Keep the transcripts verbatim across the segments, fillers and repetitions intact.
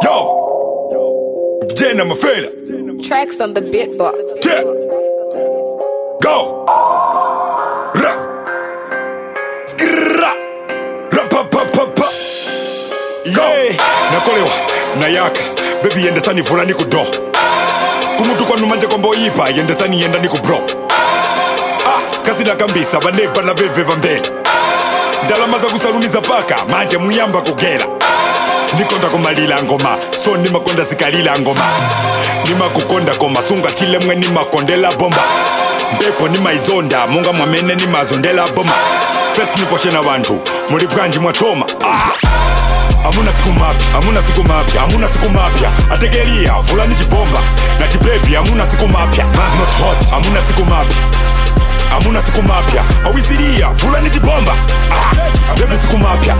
Yo, Jenna Mafela. Tracks on the beatbox. Yeah. Go. Ra. Skra. Ra pa pa pa pa. Yeah. Nakolewa nayaka baby yende sani fulani kudo. Kumutu kwa numanje kombo ipa yende sani yenda niku bro. Ah, kasi na kambisa baneba na veve vambele. Ndalama za kusalumiza paka manje muyamba kugera. Nikonda kumalila ngoma so nima konda sikalila ngoma. Nima kukonda koma sunga chile mwe nima kondela bomba. Mbepo nima izonda munga mwamene nima zondela bomba. First niposhe na wantu muri bwanji mwachoma. Ah! Amuna siku mapya, amuna siku mapya, amuna siku mapya. Ategeria fulani jibomba na jibebi amuna siku mapya. Man's not hot, amuna siku mapya. Amuna siku mapya, awiziria fulani jibomba. Ah, baby siku mapya.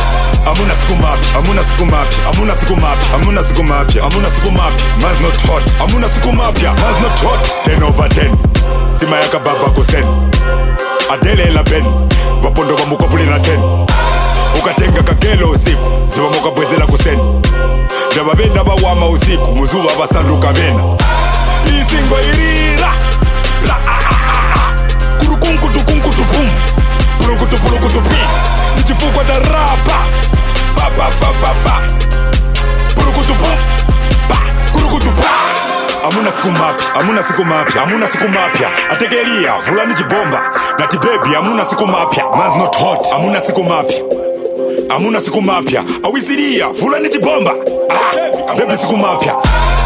Amuna siku mapya, amuna siku mapya, amuna siku mapya, amuna siku mapya, amuna siku mapya. Man's not hot, amuna siku mapya, man's not hot. ten over ten, sima yaka baba kusen. Adele la ben, wapondo wa mukapuli na ten. Ukatenga kagelo usiku, siwa moka bwezela kusen. Jaba benda ba wama usiku, muzuwa basanduka bena. Isingo irira, la ah ah ah. Kurukunkutu kunkutu pum, pulukutu pulukutu pi. Nichifukwa da rapa, pa pa pa pa pa. Pulukutu pum, pa, kurukutu pa. Amuna siku mapya, amuna siku mapya, amuna siku mapya. Ategeria, fulani jibomba na tibebi, amuna siku mapya. Man's not hot, amuna siku mapya. Amuna siku mapya, awiziria, fulani jibomba. Ah, baby siku mapya.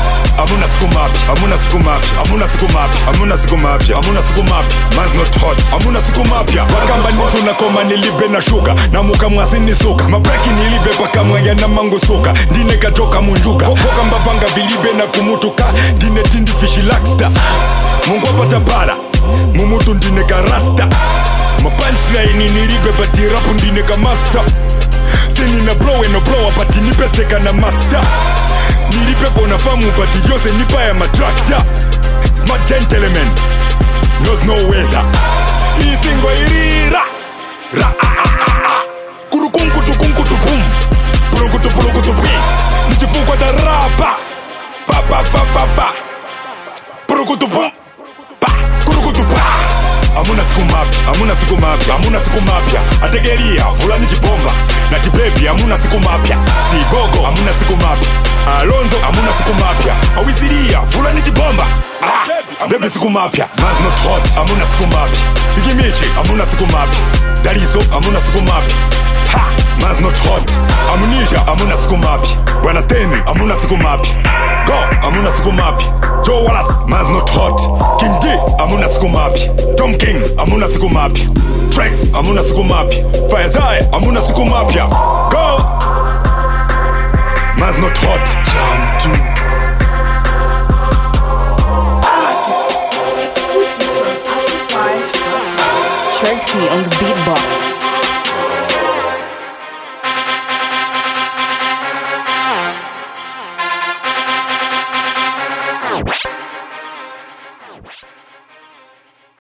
Amuna siku mapya, amuna siku mapya, amuna siku mapya, amuna siku mapya, amuna siku mapya. Man's not hot, amuna siku mapya. Wakamba nisu na koma nilibe na shuka, na muka mwasi nisuka. Mabreki nilibe paka mwaya na mangu suka. Ndine katoka munjuka, koka mbavanga vilibe na kumutuka. Ndine tindi fishi laksta, mungu apata para, mumutu ndine karasta. Mapunchline nilibe bati rapu ndine ka master. Sini na blow eno blow apati nipeseka na master. Nilipe kona famu bati yose nipa ya matrakta. Smart gentleman knows no weather. Isingo irira, ra ah ah ah ah. Kurukunkutu kunkutu pum, pulukutu pulukutu pi. Nichifukwa da rapa, pa pa pa pa pa. Pulukutu pum, pa, kurukutu pa. Amuna siku mapya, amuna siku mapya, amuna siku mapya. Ategeria, fulani jibomba na tibebi, amuna siku mapya. Sigogo, amuna siku mapya. Alonzo, amuna siku mapya. Awiziria, fulani jibomba. Ah, baby siku mapya. Man's not hot, amuna siku mapya. Igimichi, amuna siku mapya. Dariso, amuna siku mapya. Ha, man's not hot. Amunisha, amuna siku mapya. Bwana Steny, amuna siku mapya. Go, amuna siku mapya. Joe Wallace, man's not hot. King D, amuna siku mapya. Tom King, amuna siku mapya. Trex, amuna siku mapya. Firezai, amuna siku mapya. Go! Man's not hot. Jump to